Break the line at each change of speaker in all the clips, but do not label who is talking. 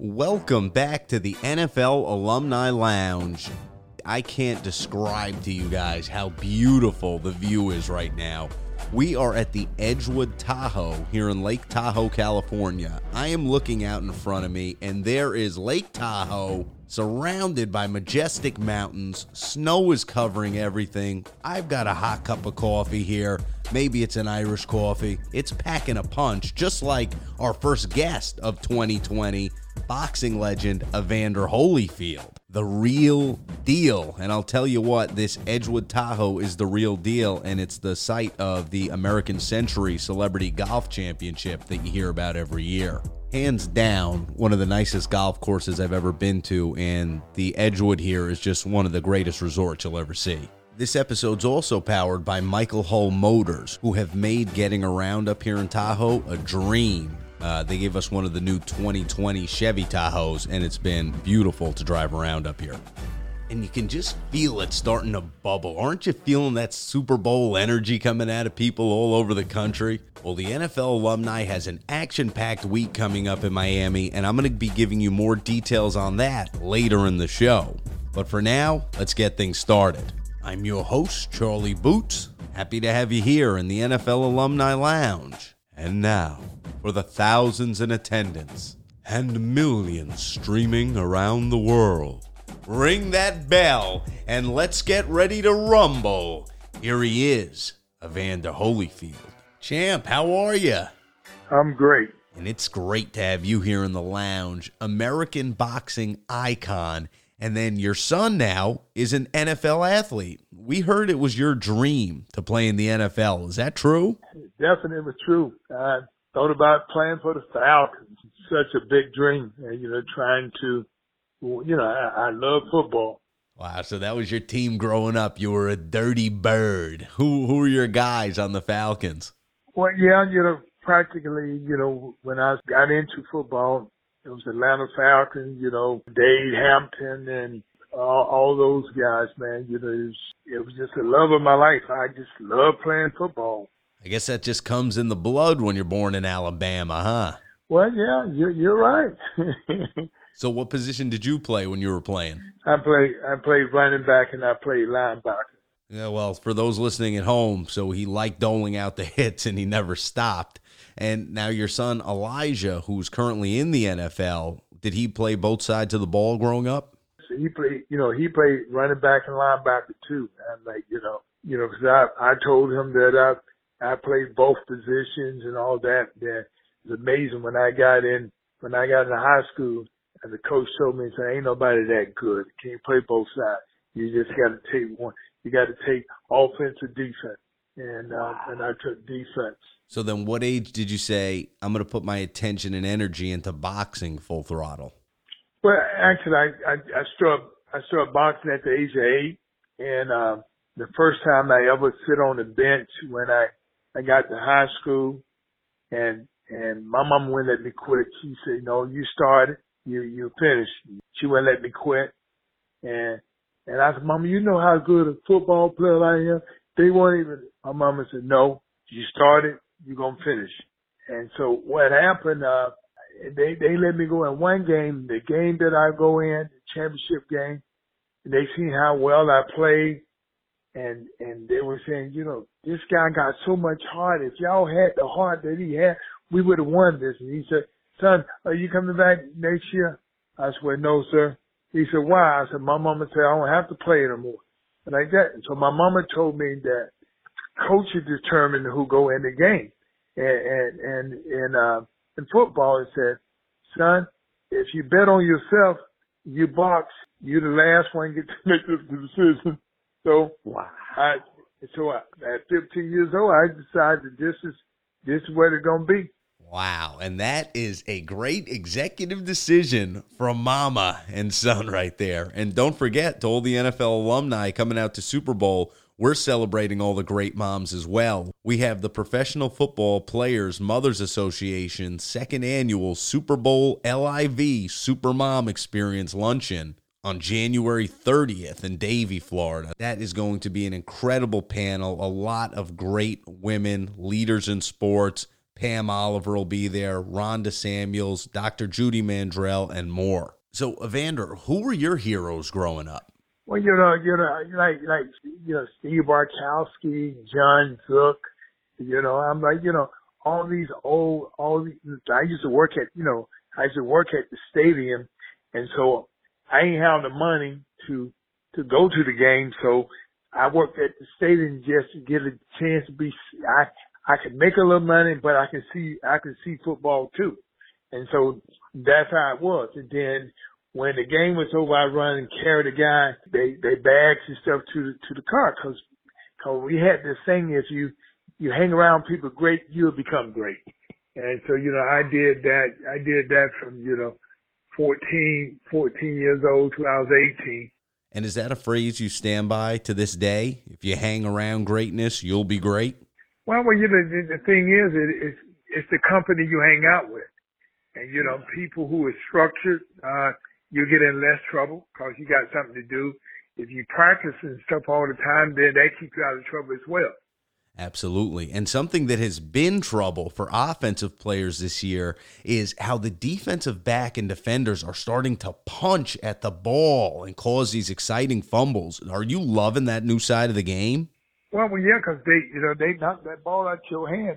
Welcome back to the NFL Alumni Lounge. I can't describe to you guys how beautiful the view is right now. We are at the Edgewood Tahoe here in Lake Tahoe, California. I am looking out in front of me, and there is Lake Tahoe surrounded by majestic mountains. Snow is covering everything. I've got a hot cup of coffee here. Maybe it's an Irish coffee. It's packing a punch, just like our first guest of 2020, boxing legend Evander Holyfield. The real deal. And I'll tell you what, this Edgewood Tahoe is the real deal, and it's the site of the American Century Celebrity Golf Championship that you hear about every year. Hands down, one of the nicest golf courses I've ever been to, and the Edgewood here is just one of the greatest resorts you'll ever see. This episode's also powered by Michael Hull Motors, who have made getting around up here in Tahoe a dream. They gave us one of the new 2020 Chevy Tahoes, and it's been beautiful to drive around up here. And you can just feel it starting to bubble. Aren't you feeling that Super Bowl energy coming out of people all over the country? Well, the NFL Alumni has an action-packed week coming up in Miami, and I'm going to be giving you more details on that later in the show. But for now, let's get things started. I'm your host, Charlie Boots. Happy to have you here in the NFL Alumni Lounge. And now, for the thousands in attendance and millions streaming around the world, ring that bell and let's get ready to rumble. Here he is, Evander Holyfield. Champ, how are you?
I'm great.
And it's great to have you here in the lounge. American boxing icon. And then your son now is an NFL athlete. We heard it was your dream to play in the NFL. Is that true?
Definitely true. I thought about playing for the Falcons. Such a big dream. Trying to, I love football.
Wow, so that was your team growing up. You were a dirty bird. Who were your guys on the Falcons?
Well, yeah, practically, when I got into football, it was Atlanta Falcons, Dave Hampton and all those guys, man. It was just the love of my life. I just love playing football.
I guess that just comes in the blood when you're born in Alabama, huh?
Well, yeah, you're right.
So what position did you play when you were playing?
I played running back and I played linebacker.
Yeah, well, for those listening at home, so he liked doling out the hits and he never stopped. And now your son, Elijah, who's currently in the NFL, did he play both sides of the ball growing up?
So he played running back and linebacker too. And because I told him that I played both positions and all that. That it's amazing when I got into high school and the coach told me, said, ain't nobody that good. You can't play both sides. You just got to take one. You got to take offense or defense. And I took defense. So
then what age did you say, I'm going to put my attention and energy into boxing full throttle?
Well, actually, I started boxing at the age of 8. And the first time I ever sit on the bench when I got to high school, and my mom wouldn't let me quit. She said, no, you started, you finished. She wouldn't let me quit. And I said, Mama, you know how good a football player I am? They won't even, my mama said, no, you started, you're going to finish. And so what happened, they let me go in one game, the game that I go in, the championship game, and they seen how well I played. And they were saying, this guy got so much heart. If y'all had the heart that he had, we would have won this. And he said, son, are you coming back next year? I said, well, no, sir. He said, why? I said, my mama said, I don't have to play anymore. And like that. And so my mama told me that coaches determine who go in the game. And in football, it said, son, if you bet on yourself, you box, you're the last one get to make the decision. So wow. At 15 years old, I decided this is what it's going to be.
Wow, and that is a great executive decision from mama and son right there. And don't forget, to all the NFL alumni coming out to Super Bowl, we're celebrating all the great moms as well. We have the Professional Football Players Mothers Association second annual Super Bowl LIV Super Mom Experience Luncheon on January 30th in Davie, Florida. That is going to be an incredible panel, a lot of great women, leaders in sports, Pam Oliver will be there, Rhonda Samuels, Dr. Judy Mandrell, and more. So, Evander, who were your heroes growing up?
Well, Steve Barkowski, John Zook, I'm like, all these, I used to work at the stadium, and so I ain't have the money to go to the game, so I worked at the stadium just to get a chance to be, I could make a little money, but I could see football too. And so that's how it was. And then when the game was over, I'd run and carry the guy, they bags and stuff to the car, cause we had this thing, if you hang around people great, you'll become great. And so, I did that from, 14 years old till I was 18.
And is that a phrase you stand by to this day? If you hang around greatness, you'll be great?
Well, the thing is, it's the company you hang out with. And, people who are structured, you get in less trouble because you got something to do. If you practice and stuff all the time, then that keeps you out of trouble as well.
Absolutely. And something that has been trouble for offensive players this year is how the defensive back and defenders are starting to punch at the ball and cause these exciting fumbles. Are you loving that new side of the game?
Well, yeah, because they knock that ball out your hand.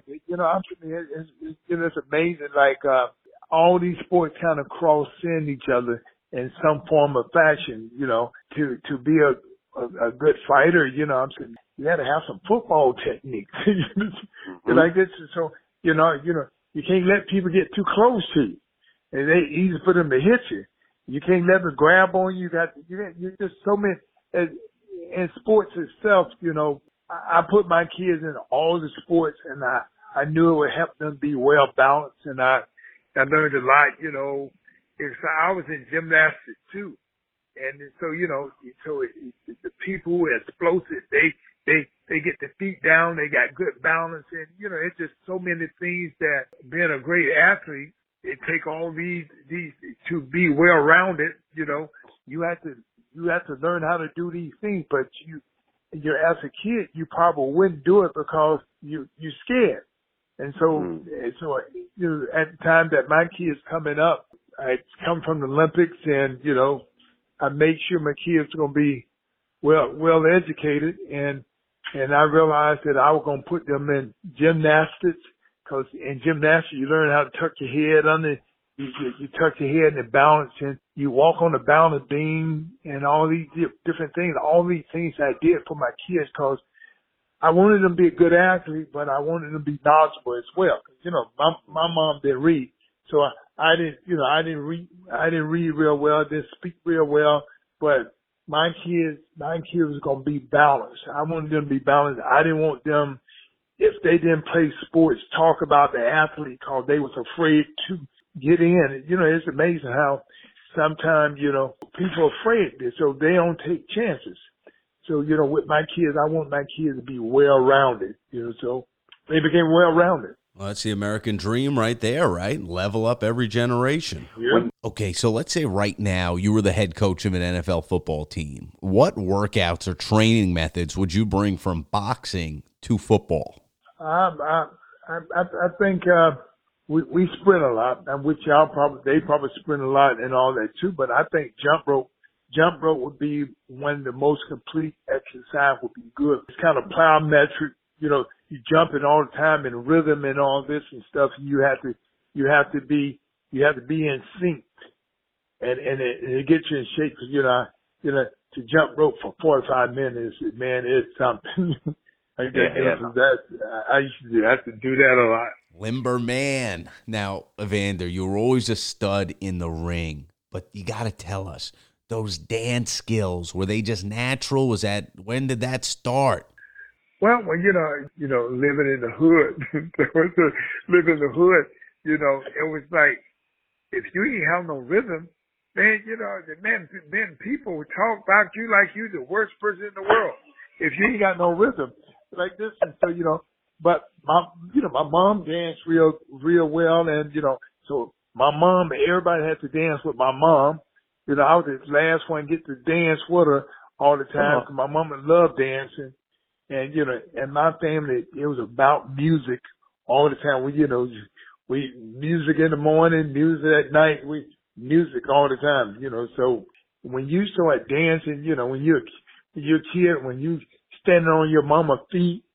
It's amazing. Like, all these sports kind of cross in each other in some form of fashion, to be a good fighter, you had to have some football techniques. Like this. So, you can't let people get too close to you. And it's easy for them to hit you. You can't let them grab on you. You're just so many, in sports itself, I put my kids in all the sports, and I knew it would help them be well balanced, and I learned a lot, I was in gymnastics too. And so, the people who are explosive, they get their feet down, they got good balance, and, it's just so many things that being a great athlete, it take all these to be well-rounded, you have to learn how to do these things, but as a kid, you probably wouldn't do it because you're scared. And so, at the time that my kids coming up, I come from the Olympics, and, I made sure my kids were going to be well educated, and I realized that I was going to put them in gymnastics, because in gymnastics you learn how to tuck your head under, you tuck your head and balance, and you walk on the balance beam, and all these different things. All these things I did for my kids because I wanted them to be a good athlete, but I wanted them to be knowledgeable as well. My mom didn't read, so I didn't read real well, didn't speak real well, but my kids was going to be balanced. I wanted them to be balanced. I didn't want them, if they didn't play sports, talk about the athlete because they was afraid to get in. It's amazing how sometimes, people are afraid, so they don't take chances. So, with my kids, I want my kids to be well-rounded, so they became well-rounded.
Well, that's the American dream right there, right? Level up every generation.
Yeah.
Okay, so let's say right now you were the head coach of an NFL football team. What workouts or training methods would you bring from boxing to football?
I think we sprint a lot, and which they probably sprint a lot and all that too. But I think jump rope would be one of the most complete exercise. Would be good. It's kind of plyometric, you jumping all the time in rhythm and all this and stuff. You have to be in sync, and it gets you in shape. Cause to jump rope for 45 minutes, man, it's something. I used to do that a lot.
Limber man. Now, Evander, you were always a stud in the ring, but you got to tell us, those dance skills, were they just natural? When did that start?
Well, living in the hood, living in the hood, it was like, if you ain't have no rhythm, then people would talk about you like you the worst person in the world. If you ain't got no rhythm like this, and so, but my mom danced real well, and, so my mom, everybody had to dance with my mom. I was the last one to get to dance with her all the time, because my mama loved dancing. And, and my family, it was about music all the time. We music in the morning, music at night, music all the time, So when you start dancing, when you're a kid, when you standing on your mama's feet,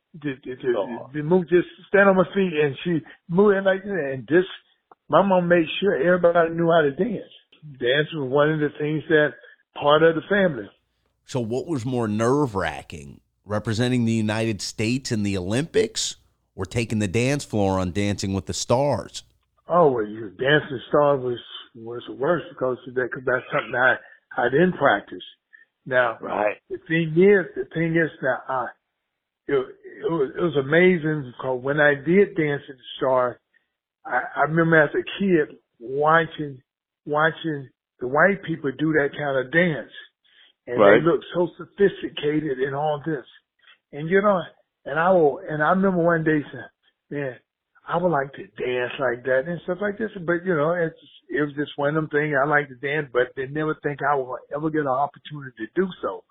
the move just stand on my feet and she moving like that, and just my mom made sure everybody knew how to dance. Dance was one of the things that part of the family.
So what was more nerve-wracking, representing the United States in the Olympics or taking the dance floor on Dancing with the Stars?
Oh, well, Dancing Stars was worse because that's something I didn't practice. Now,
right.
The thing is that it was amazing because when I did Dancing with the Stars, I remember as a kid watching the white people do that kind of dance. And
right.
They look so sophisticated and all this. And and I remember one day saying, man, I would like to dance like that and stuff like this. But, it was just one of them things. I like to dance, but they never think I will ever get an opportunity to do so.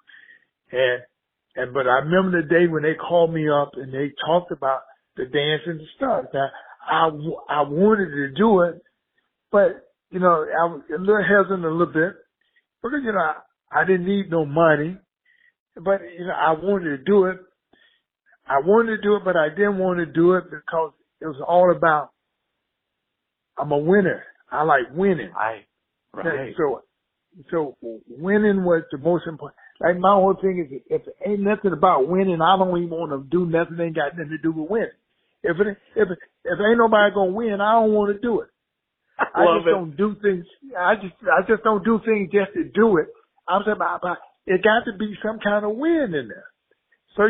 But I remember the day when they called me up and they talked about the Dancing with the Stars. Now, I wanted to do it, but, I was a little hesitant a little bit because, I didn't need no money, but, I wanted to do it. I wanted to do it, but I didn't want to do it because it was all about, I'm a winner. I like winning.
Right.
So winning was the most important. Like my whole thing is, if it ain't nothing about winning, I don't even want to do nothing that ain't got nothing to do with winning. If ain't nobody gonna win, I don't want to do it. I just don't do things. I just don't do things just to do it. I'm saying about it got to be some kind of win in there. So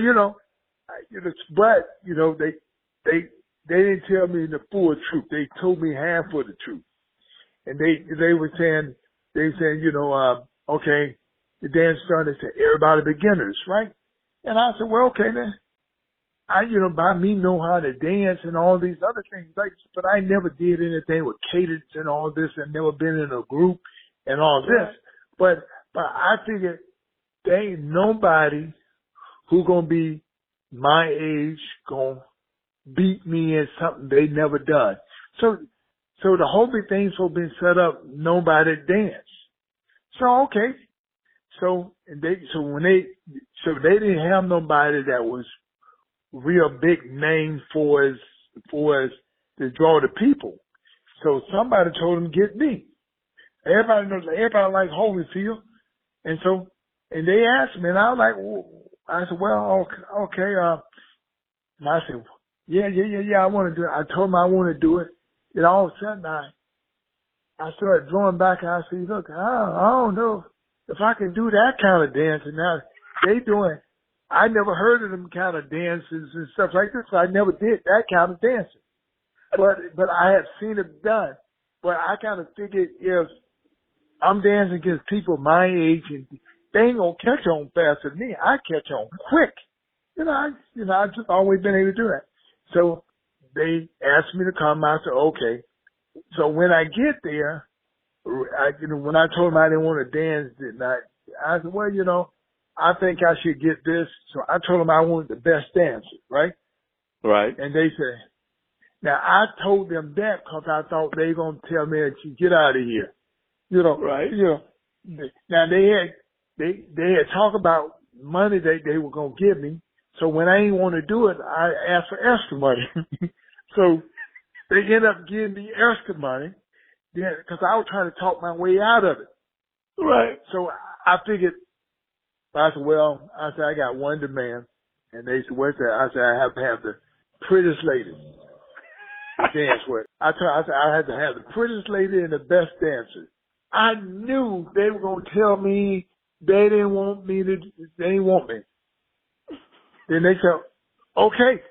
but they didn't tell me the full truth. They told me half of the truth, and they were saying okay, the dance started to everybody beginners, right? And I said, well, okay then. By me know how to dance and all these other things, but I never did anything with cadence and all this, and never been in a group and all this. But I figured there ain't nobody who gonna be my age gonna beat me in something they never done. So the whole big thing's been set up, nobody dance. So okay. So they didn't have nobody that was real big name for us to draw the people. So somebody told them get me. Everybody like Holyfield. And they asked me, and I was like, I said, well, okay. And I said, yeah, I want to do it. I told them I want to do it. And all of a sudden I started drawing back and I said, look, I don't know if I can do that kind of dancing. Now I never heard of them kind of dances and stuff like this. So I never did that kind of dancing. But I had seen it done. But I kind of figured if I'm dancing against people my age and they ain't gonna catch on faster than me, I catch on quick. I've just always been able to do that. So they asked me to come. I said, okay. So when I get there, when I told them I didn't want to dance that night, I said, well, I think I should get this. So I told them I wanted the best dancer, right?
Right.
And they said, now I told them that because I thought they were going to tell me to get out of here.
Right.
Now they had talked about money they were going to give me. So when I didn't want to do it, I asked for extra money. So they ended up giving me extra money because I was trying to talk my way out of it.
Right.
So I figured, I said, I got one demand. And they said, what's that? I said, I have to have the prettiest lady dance with. I said, I had to have the prettiest lady and the best dancer. I knew they were going to tell me they didn't want me. Then they said, okay.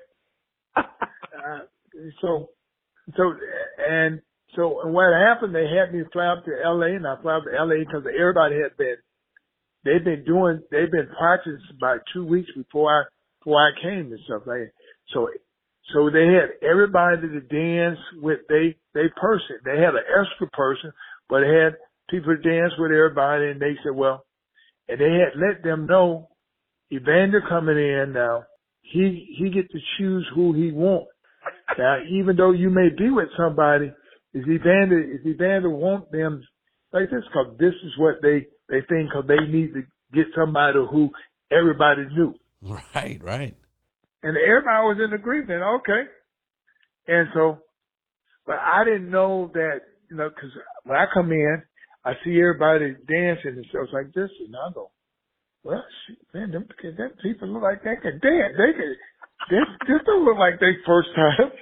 So what happened, they had me fly up to LA, and I fly up to LA because everybody they've been practicing about 2 weeks before I came and stuff like that. So they had everybody to dance with they person. They had an extra person, but they had people to dance with everybody, and they said, well, and they had let them know Evander coming in now, he get to choose who he wants. Now, even though you may be with somebody, is Evander want them like this? Because this is what they think, because they need to get somebody who everybody knew.
Right, right.
And everybody was in agreement. Okay. And so, but I didn't know that, because when I come in, I see everybody dancing and stuff like this, and I go, well, shit, man, them people look like they can dance. This don't look like their first time.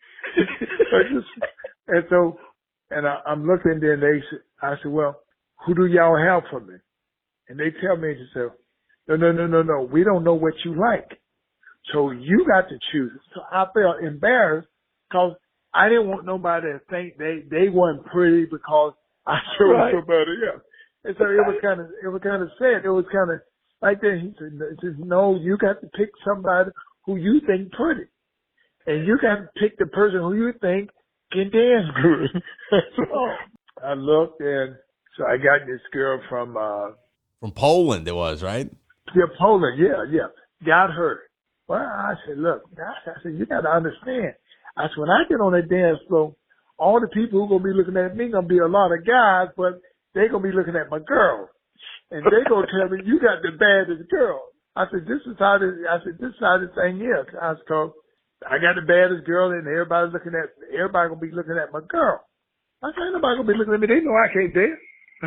And I'm looking there, and I said, well, who do y'all have for me? And they tell me, they say, no, we don't know what you like. So you got to choose. So I felt embarrassed because I didn't want nobody to think they weren't pretty because I chose somebody else. And so it was kind of sad. It was kind of like that. He said, no, you got to pick somebody who you think pretty. And you got to pick the person who you think can dance good. So I looked, and so I got this girl from
Poland it was, right?
Yeah, Poland, yeah. Got her. Well, I said, look, I said, you got to understand. I said, when I get on that dance floor, all the people who going to be looking at me going to be a lot of guys, but they going to be looking at my girl. And they going to tell me, you got the baddest girl. I said, this is how the thing is. I said, cause I got the baddest girl, and everybody going to be looking at my girl. I said, ain't nobody going to be looking at me. They know I can't dance.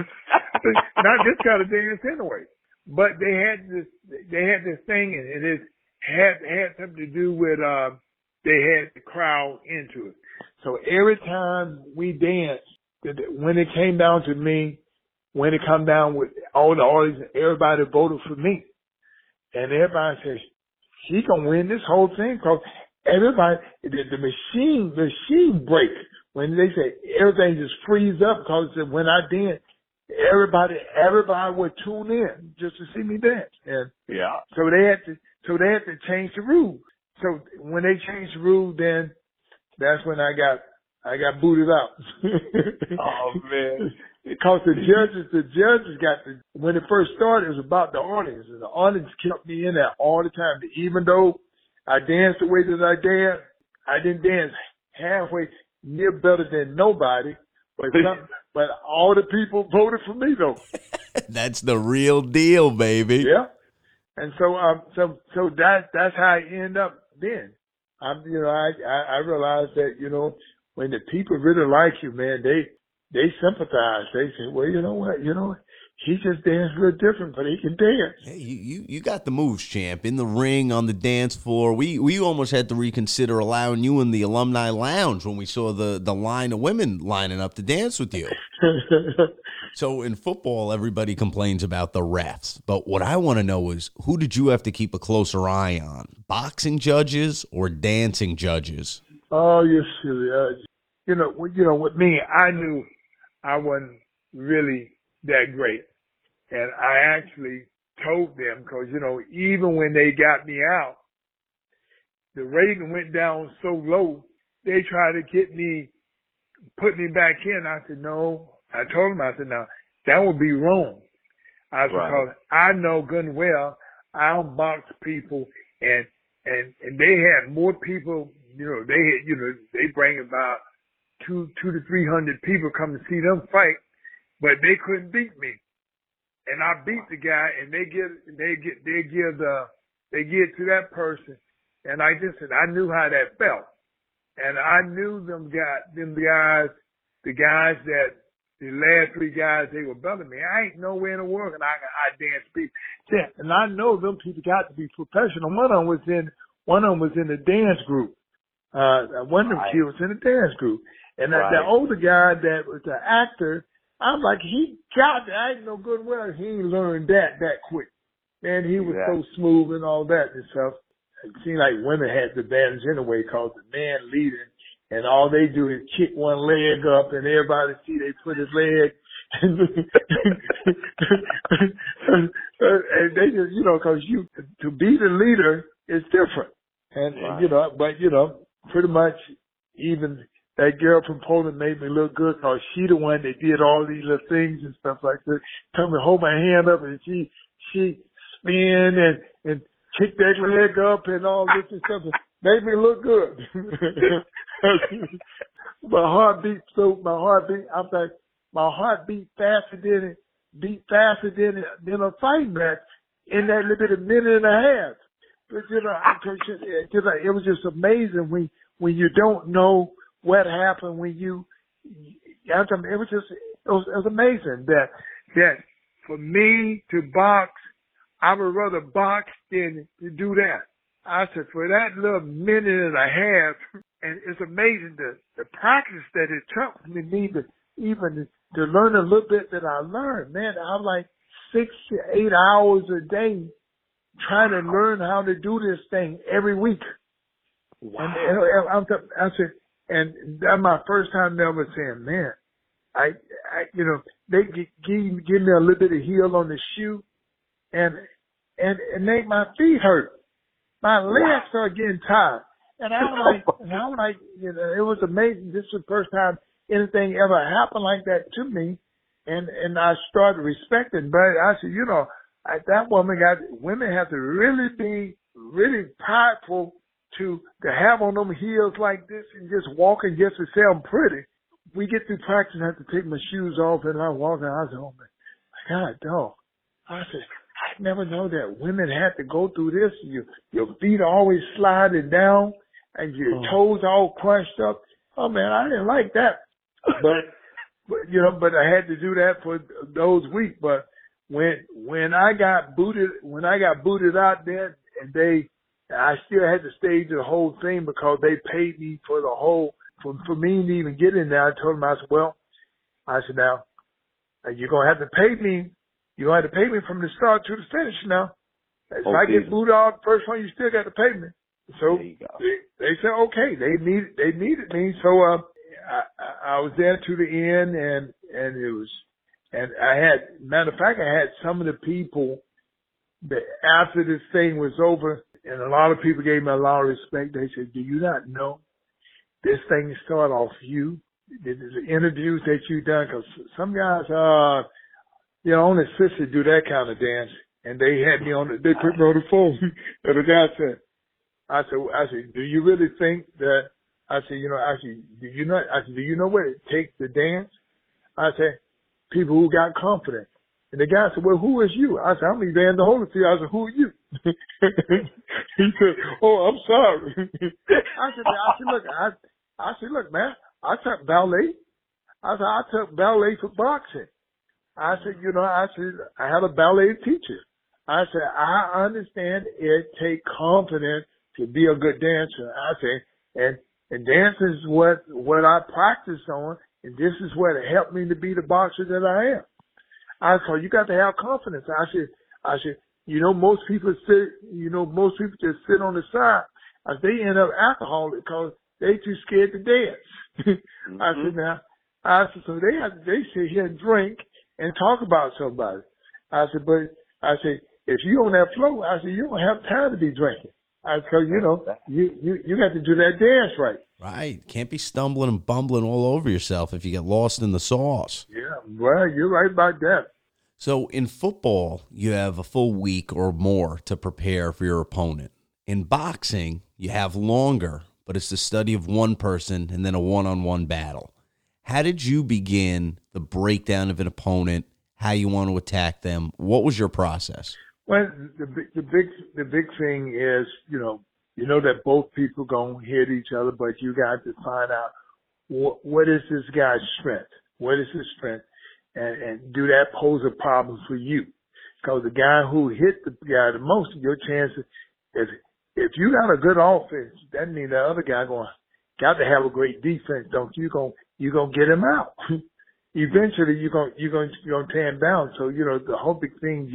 Not this kind of dance anyway. But they had this thing, and it had something to do with, they had the crowd into it. So every time we danced, when it came down to me, when it come down with all the audience, everybody voted for me. And everybody says, she gonna win this whole thing, because everybody, the machine break. When they say everything just freeze up, because when I dance, everybody would tune in just to see me dance. And
yeah.
So they had to change the rules. So when they changed the rule, then that's when I got booted out.
Oh man.
Because the judges when it first started, it was about the audience, and the audience kept me in there all the time. Even though I danced the way that I danced, I didn't dance halfway near better than nobody, but all the people voted for me though.
That's the real deal, baby.
Yeah. And so that's how I end up then. I realized that, when the people really like you, man, they sympathize. They say, well, you know what? He just danced real different, but he can dance.
Hey, you got the moves, champ. In the ring, on the dance floor. We almost had to reconsider allowing you in the alumni lounge when we saw the line of women lining up to dance with you. So in football, everybody complains about the refs. But what I want to know is, who did you have to keep a closer eye on? Boxing judges or dancing judges?
Oh, you're silly. With me, I knew I wasn't really that great. And I actually told them, because, even when they got me out, the rating went down so low, they tried to put me back in. I said, no. I told them, no, that would be wrong. I said, because I know good and well, I don't box people, and they had more people, they bring about 200 to 300 people come to see them fight, but they couldn't beat me. And I beat the guy, and they give to that person. And I just said, I knew how that felt. And I knew them guys, the guys that, the last three guys, they were better than me. I ain't nowhere in the world, and I dance people. Yeah, and I know them people got to be professional. One of them was in the dance group. One of them kids was in the dance group. And the older guy that was the actor, I'm like, I ain't no good well. He ain't learned that quick. Man, he was so smooth and all that and stuff. It seemed like women had the advantage anyway, because the man leading, and all they do is kick one leg up, and everybody see they put his leg, and they just, because to be the leader is different. And, pretty much even that girl from Poland made me look good, because she the one that did all these little things and stuff like that. Come and hold my hand up, and she spin and kick that leg up and all this and stuff. Made me look good. my heart beat. I'm like, my heart beat faster than a fight match in that little bit of minute and a half. But it was just amazing when you don't know what happened it was amazing that for me to box, I would rather box than to do that. I said, for that little minute and a half, and it's amazing the practice that it took for me to learn a little bit that I learned. Man, I'm like 6 to 8 hours a day trying to learn how to do this thing every week. Wow. And that's my first time ever saying, man, they give me a little bit of heel on the shoe and make my feet hurt. My legs start getting tired. And I'm like, it was amazing. This was the first time anything ever happened like that to me. And I started respecting, but I said, that women have to really be really prideful to have on them heels like this and just walking just to say I'm pretty. We get through practice and I have to take my shoes off and I'm walking. I said, oh my God, dog. I said, I never know that women have to go through this. Your feet are always sliding down and your toes all crushed up. Oh man, I didn't like that. But I had to do that for those weeks. But when I got booted out there and I still had to stage the whole thing because they paid me for the whole, for me to even get in there. I told them, I said, now, you're going to have to pay me. You're going to have to pay me from the start to the finish now. If I get booted out first one, you still got to pay me. So they said, okay, they needed me. So, I was there to the end and it was, and matter of fact, I had some of the people that after this thing was over, and a lot of people gave me a lot of respect. They said, do you not know this thing started off you? The interviews that you done, because some guys, only sisters do that kind of dance. And they had me they put me on the phone. And the guy said, I said, do you really think that, do you know what it takes to dance? I said, people who got confidence. And the guy said, well, who is you? I said, I'm Evander Holyfield. I said, who are you? He said, oh, I'm sorry. I said, look, man, I took ballet. I took ballet for boxing. I said, I had a ballet teacher. I said, I understand it takes confidence to be a good dancer. I said, and dance is what I practice on, and this is what helped me to be the boxer that I am. I said, you got to have confidence. I said, most people just sit on the side. They end up alcoholic because they too scared to dance. I said, so they sit here and drink and talk about somebody. I said, if you on that floor, you don't have time to be drinking. I said, you got to do that dance right.
Right. Can't be stumbling and bumbling all over yourself if you get lost in the sauce.
Yeah, well, you're right about that.
So in football, you have a full week or more to prepare for your opponent. In boxing, you have longer, but it's the study of one person and then a one-on-one battle. How did you begin the breakdown of an opponent, how you want to attack them? What was your process?
Well, the big thing is, that both people gonna hit each other, but you got to find out what is this guy's strength? What is his strength? And do that pose a problem for you? Because the guy who hit the guy the most, your chances is if you got a good offense, that means the other guy got to have a great defense. Don't you? You gonna get him out. Eventually, you're gonna tear him down. So the whole big thing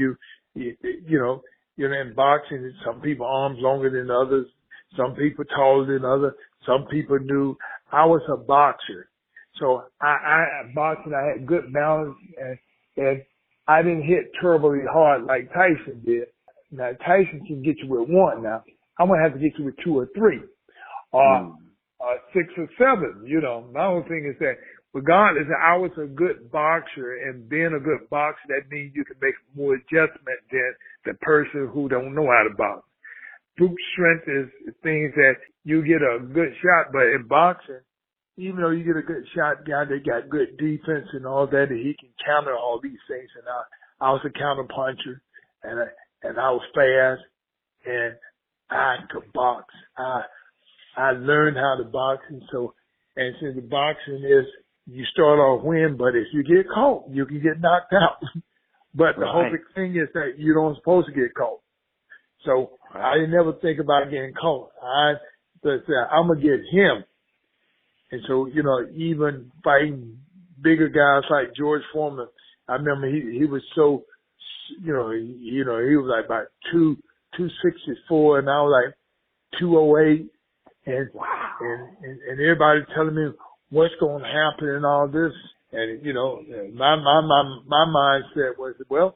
in boxing, some people arms longer than others, some people taller than others, some people knew. I was a boxer. So I boxing, I had good balance and I didn't hit terribly hard like Tyson did. Now Tyson can get you with one now. I'm going to have to get you with 2 or 3 or 6 or 7. My whole thing is that regardless, I was a good boxer, and being a good boxer, that means you can make more adjustment than the person who don't know how to box. brute strength is things that you get a good shot, but in boxing, even though you get a good shot, guy that got good defense and all that, and he can counter all these things. And I was a counter puncher, and I was fast, and I could box. I learned how to box, and since the boxing is, you start off win, but if you get caught, you can get knocked out. But the whole big thing is that you don't supposed to get caught. So I didn't ever think about getting caught. I'm gonna get him. And so, even fighting bigger guys like George Foreman, I remember he was so, he was like about 264, and I was like 208, and everybody telling me what's going to happen and all this, and my mindset was, well,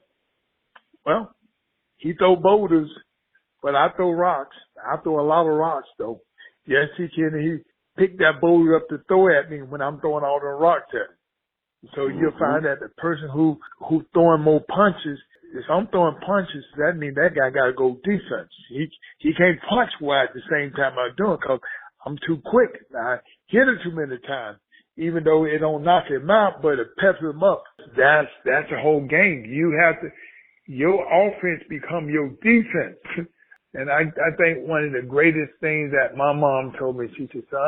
he throw boulders, but I throw rocks. I throw a lot of rocks though. Yes, he can. He pick that boulder up to throw at me when I'm throwing all the rocks at him. So you'll find that the person who throwing more punches, if I'm throwing punches, that means that guy got to go defense. He can't punch well at the same time I'm doing because I'm too quick. I hit it too many times, even though it don't knock him out, but it peps him up. That's the whole game. Your offense become your defense. And I think one of the greatest things that my mom told me, she said, son,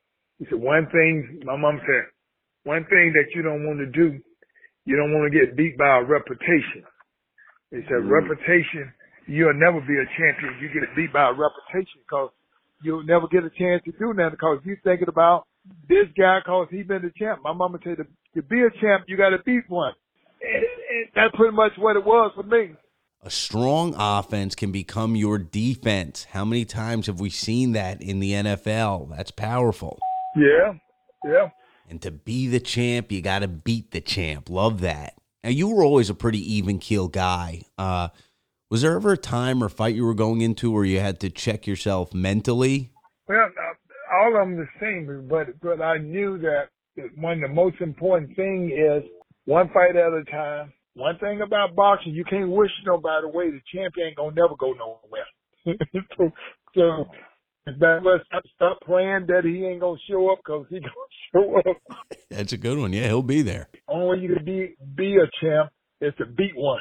my mom said, one thing that you don't want to do, you don't want to get beat by a reputation. It said reputation, you'll never be a champion. You get beat by a reputation because you'll never get a chance to do that because you're thinking about this guy because he's been the champ. My mama said to be a champ, you got to beat one. And that's pretty much what it was for me.
A strong offense can become your defense. How many times have we seen that in the NFL? That's powerful.
Yeah.
And to be the champ, you got to beat the champ. Love that. Now, you were always a pretty even-keel guy. Was there ever a time or fight you were going into where you had to check yourself mentally?
Well, all of them the same, but I knew that one of the most important thing is one fight at a time. One thing about boxing, you can't wish nobody away. The champion ain't gonna never go nowhere. so let's stop praying that he ain't gonna show up because he gonna show up.
That's a good one. Yeah, he'll be there.
Only way you can be a champ is to beat one.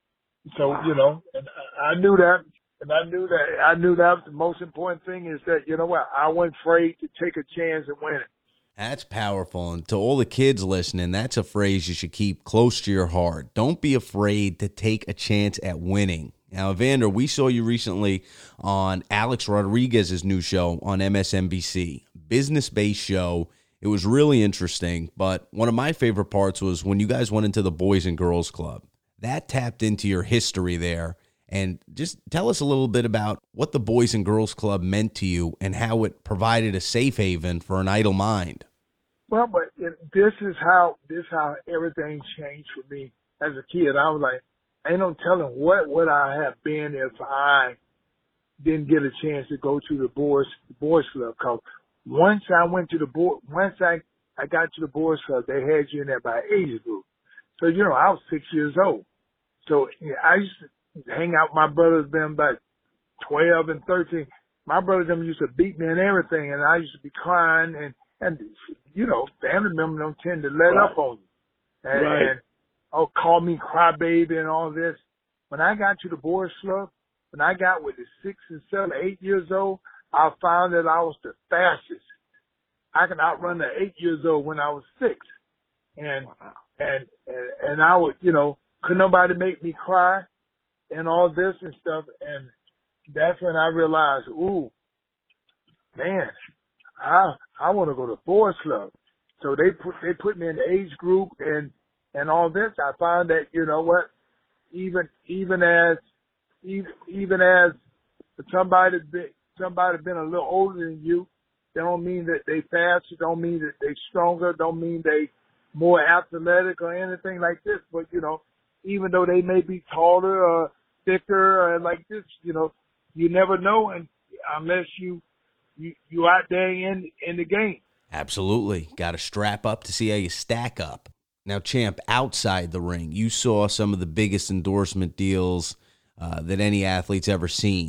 So and I knew that, and I knew that the most important thing is that I wasn't afraid to take a chance and win it.
That's powerful. And to all the kids listening, that's a phrase you should keep close to your heart. Don't be afraid to take a chance at winning. Now, Evander, we saw you recently on Alex Rodriguez's new show on MSNBC, business-based show. It was really interesting, but one of my favorite parts was when you guys went into the Boys and Girls Club. That tapped into your history there. And just tell us a little bit about what the Boys and Girls Club meant to you and how it provided a safe haven for an idle mind.
Well, but this is how everything changed for me as a kid. I was like, ain't no telling what would I have been if I didn't get a chance to go to the boys club. Cause once I got to the boys club, they had you in there by age group. So I was 6 years old. So I used to hang out with my brothers, been about 12 and 13. My brothers them used to beat me and everything, and I used to be crying and family members don't tend to let up on you. And call me crybaby and all this. When I got to the boys club, when I got with the 6 and 7, 8 years old, I found that I was the fastest. I could outrun the 8 years old when I was 6. And I would, could nobody make me cry and all this and stuff. And that's when I realized, ooh, man, I want to go to boys club. So they put me in the age group and all this. I found that, even as somebody been a little older than you, they don't mean that they faster, don't mean that they stronger, don't mean they more athletic or anything like this. But, even though they may be taller or thicker or like this, you never know unless you out there in the game.
Absolutely. Got to strap up to see how you stack up. Now, Champ, outside the ring, you saw some of the biggest endorsement deals that any athlete's ever seen.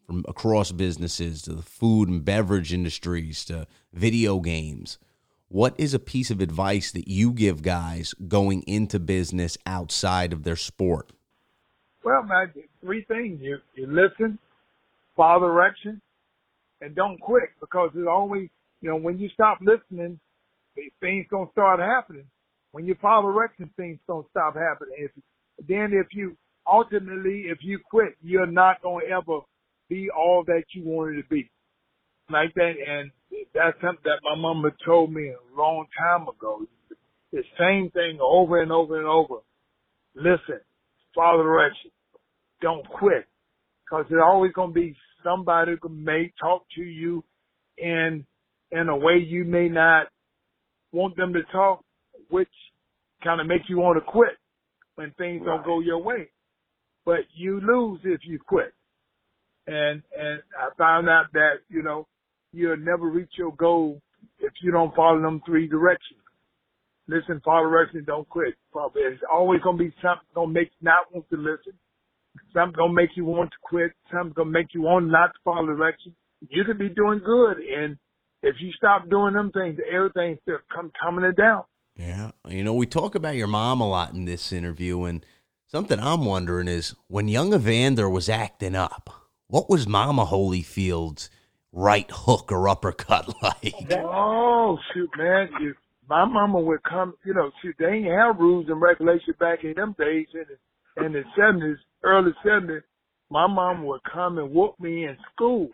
from across businesses to the food and beverage industries to video games. What is a piece of advice that you give guys going into business outside of their sport?
Well, man, 3 things. You listen, follow direction, and don't quit, because it's always, when you stop listening, things going to start happening. When you follow direction, things don't stop happening. If you quit, you're not going to ever be all that you wanted to be. Like that, and that's something that my mama told me a long time ago. The same thing over and over and over. Listen, follow direction. Don't quit. Because there's always going to be somebody who may talk to you in a way you may not want them to talk, which kind of makes you want to quit when things don't go your way. But you lose if you quit. And I found out that, you'll never reach your goal if you don't follow them 3 directions. Listen, follow direction, don't quit. There's always going to be something going to make you not want to listen. Something going to make you want to quit. Something going to make you want not to follow direction. You could be doing good, and if you stop doing them things, everything's still coming down.
Yeah. We talk about your mom a lot in this interview, and something I'm wondering is, when young Evander was acting up, what was Mama Holyfield's right hook or uppercut like?
Oh, shoot, man. My mama would come, they ain't have rules and regulations back in them days in the 70s, early 70s. My mama would come and whoop me in school.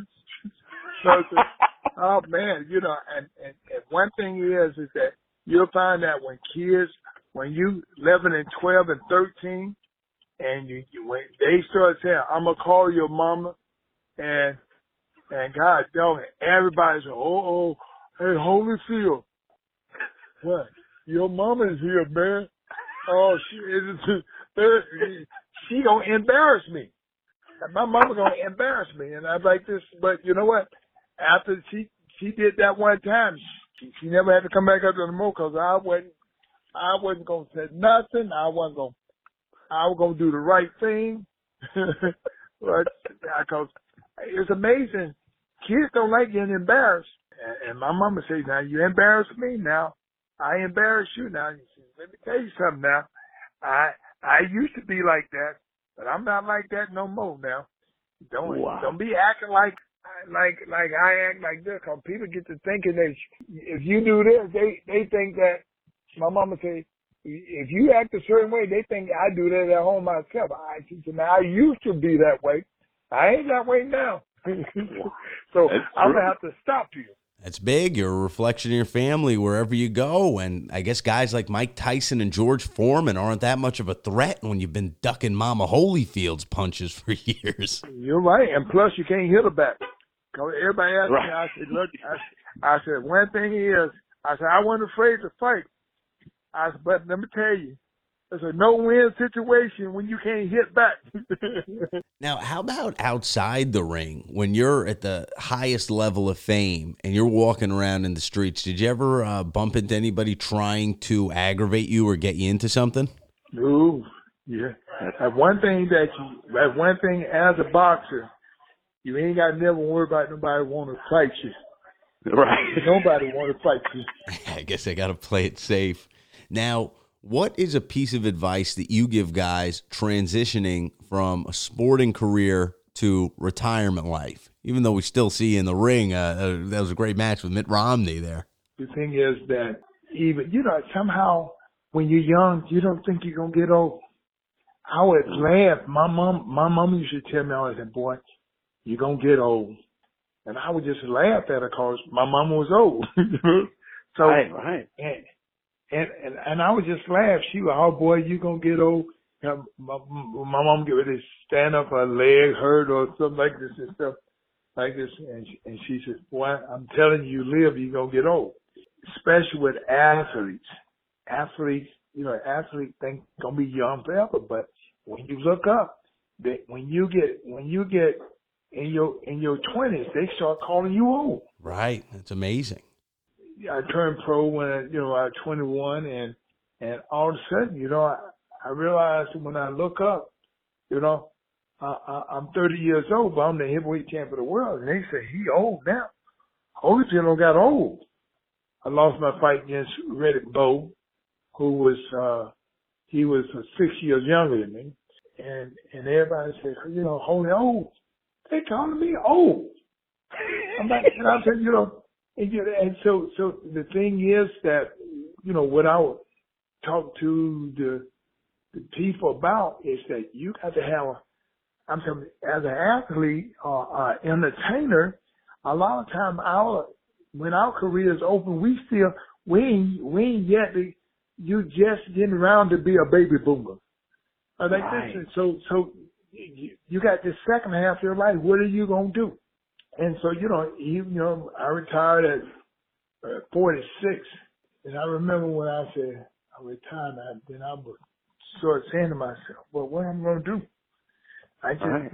Oh, man, and one thing is that you'll find that when you 11 and 12 and 13, and when they start saying, I'm going to call your mama, and God dog it, everybody's saying, hey, Holyfield, what? Your mama's here, man. Oh, she gonna embarrass me. My mama gonna embarrass me, and I'm like this. But you know what? After she did that one time, she never had to come back up there no more, because I wasn't gonna say nothing. I was gonna do the right thing. But because it's amazing, kids don't like getting embarrassed. And my mama says, now you embarrass me, now I embarrass you. Now, let me tell you something now. I used to be like that, but I'm not like that no more now. Don't be acting like I act like this, because people get to thinking that if you do this, they think that, my mama say, if you act a certain way, they think I do that at home myself. She said, now I used to be that way. I ain't that way now. So I'm going to have to stop you.
That's big. You're a reflection of your family wherever you go. And I guess guys like Mike Tyson and George Foreman aren't that much of a threat when you've been ducking Mama Holyfield's punches for years.
You're right. And plus, you can't hit her back. Because everybody asked me, I said, look, I said, one thing is, I said, I wasn't afraid to fight. I said, but let me tell you, it's a no-win situation when you can't hit back.
Now, how about outside the ring, when you're at the highest level of fame and you're walking around in the streets? Did you ever bump into anybody trying to aggravate you or get you into something?
No, yeah. That's one thing as a boxer, you ain't got to never worry about nobody want to fight you.
Right.
Nobody want to fight you.
I guess I got to play it safe. Now, what is a piece of advice that you give guys transitioning from a sporting career to retirement life? Even though we still see you in the ring, that was a great match with Mitt Romney there.
The thing is that even, somehow when you're young, you don't think you're going to get old. I would laugh. My mom used to tell me all that, boy, you're going to get old. And I would just laugh at her because my mom was old. So,
right.
And I would just laugh. She was, oh boy, you gonna get old. My mom get ready to stand up, her leg hurt or something like this and stuff like this. And she says, boy, I'm telling you, live, you're gonna get old. Especially with athletes. Athletes think gonna be young forever. But when you look up, when you get in your 20s, they start calling you old.
Right. That's amazing.
I turned pro when I was 21, and all of a sudden, I realized when I look up, I'm 30 years old, but I'm the heavyweight champ of the world. And they say, he old now. Holyfield don't got old. I lost my fight against Riddick Bowe, who was, he was 6 years younger than me. And everybody said, Holy old. They calling me old. I'm like, and I said, and so the thing is that, what I would talk to the people about is that you got to have I'm telling you, as an athlete or entertainer, a lot of time when our career is open, we ain't yet, you just getting around to be a baby boomer. Right. So you got this second half of your life. What are you gonna do? And so I retired at 46, and I remember when I said I retired, then I would start saying to myself, well, what am I gonna do? I just,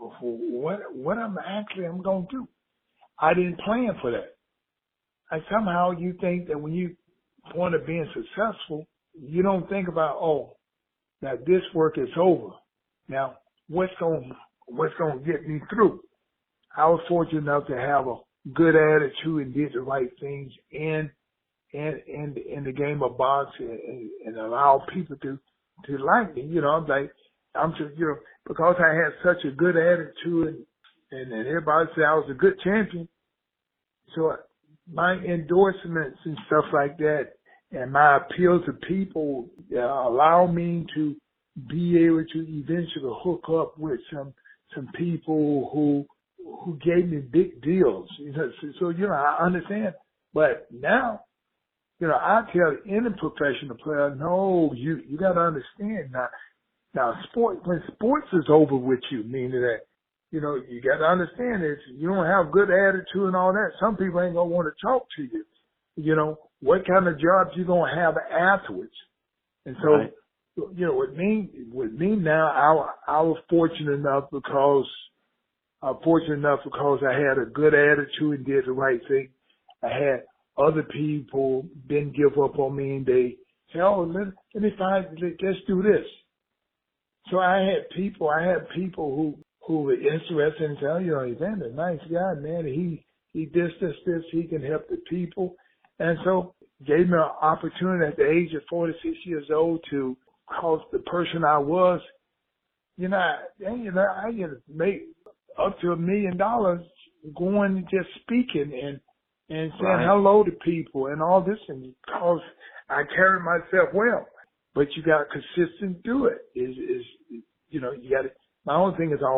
what I'm gonna do. I didn't plan for that. And somehow you think that when you point to being successful, you don't think about, that this work is over. Now, what's gonna get me through? I was fortunate enough to have a good attitude and did the right things in the game of boxing and allow people to like me. I'm just, because I had such a good attitude and everybody said I was a good champion. So my endorsements and stuff like that and my appeal to people allow me to be able to eventually hook up with some people who gave me big deals. So I understand. But now, I tell any professional player, no, you got to understand now when sports is over with you, meaning that, you got to understand if you don't have good attitude and all that, some people ain't going to want to talk to you. What kind of jobs you going to have afterwards? And so, right. With me now, I was fortunate enough because I had a good attitude and did the right thing. I had other people didn't give up on me and they said, let me let's do this. So I had people who were interested in saying, Evander's a nice guy, man. He this, he can help the people. And so gave me an opportunity at the age of 46 years old to cause the person I was, I get to make up to $1 million going and just speaking and saying hello to people and all this, and because I carry myself well. But you got to consistent do it. You got to. My only thing is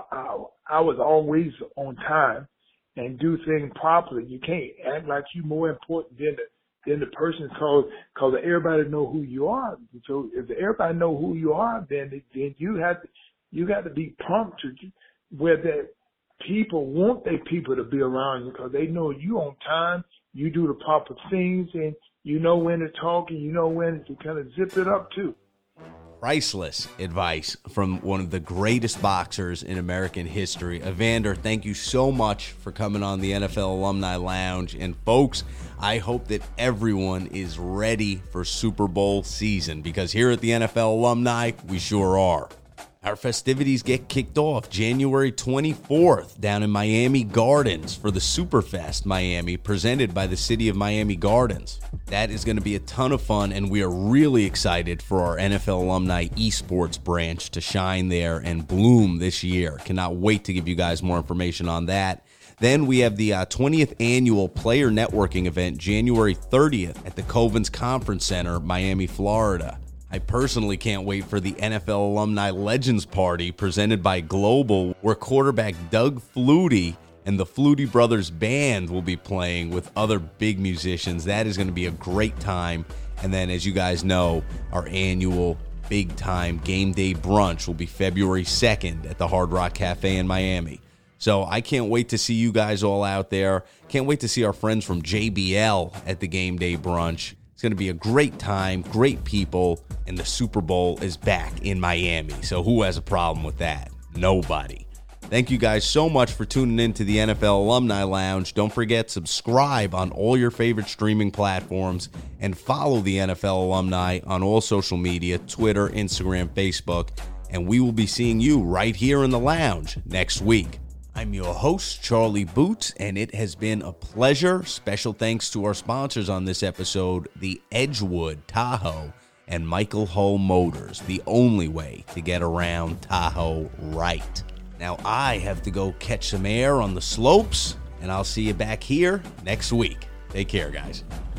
I was always on time and do things properly. You can't act like you're more important than the person because everybody know who you are. So if everybody know who you are, then you got to be prompt to where that people want their people to be around you because they know you on time, you do the proper things, and you know when to talk and you know when to kind of zip it up too.
Priceless advice from one of the greatest boxers in American history. Evander, thank you so much for coming on the NFL Alumni Lounge. And folks, I hope that everyone is ready for Super Bowl season because here at the NFL Alumni, we sure are. Our festivities get kicked off January 24th down in Miami Gardens for the Superfest Miami, presented by the City of Miami Gardens. That is going to be a ton of fun, and we are really excited for our NFL Alumni Esports branch to shine there and bloom this year. Cannot wait to give you guys more information on that. Then we have the 20th annual Player Networking event January 30th at the Covens Conference Center, Miami, Florida. I personally can't wait for the NFL Alumni Legends Party presented by Global, where quarterback Doug Flutie and the Flutie Brothers Band will be playing with other big musicians. That is going to be a great time. And then, as you guys know, our annual big-time game day brunch will be February 2nd at the Hard Rock Cafe in Miami. So I can't wait to see you guys all out there. Can't wait to see our friends from JBL at the game day brunch. It's going to be a great time, great people, and the Super Bowl is back in Miami. So who has a problem with that? Nobody. Thank you guys so much for tuning in to the NFL Alumni Lounge. Don't forget, subscribe on all your favorite streaming platforms and follow the NFL Alumni on all social media, Twitter, Instagram, Facebook, and we will be seeing you right here in the lounge next week. I'm your host, Charlie Boots, and it has been a pleasure. Special thanks to our sponsors on this episode, the Edgewood Tahoe and Michael Hull Motors, the only way to get around Tahoe right. Now I have to go catch some air on the slopes, and I'll see you back here next week. Take care, guys.